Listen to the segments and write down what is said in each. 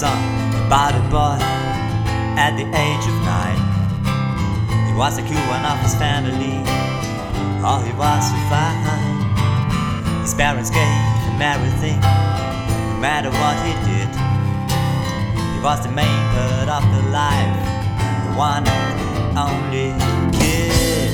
song about a boy at the age of 9. He was the cool one of his family. Oh, he was so fine. His parents gave him everything, no matter what he did. He was the main part of the life, the one and only kid.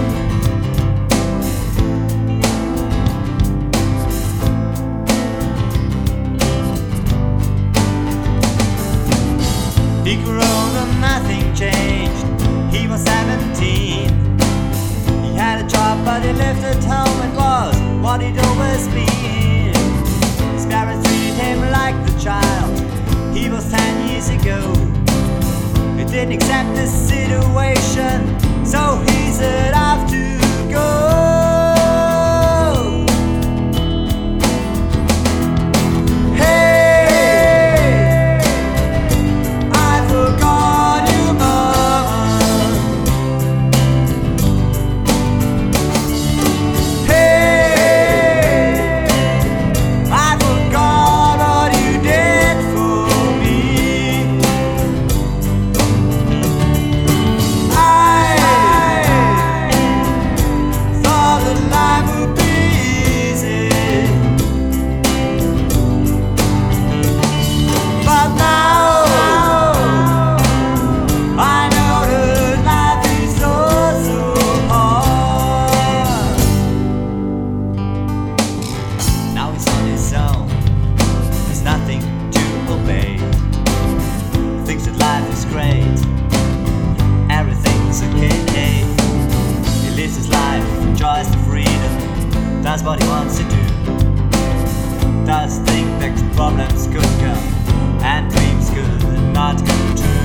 He grew old and nothing changed. He was 17. He had a job but he lived at home. It was what he'd always been. His parents treated him like the child he was 10 years ago. He didn't accept the situation, so he set off to go. Enjoys the freedom, does what he wants to do, does think that problems could come and dreams could not come true.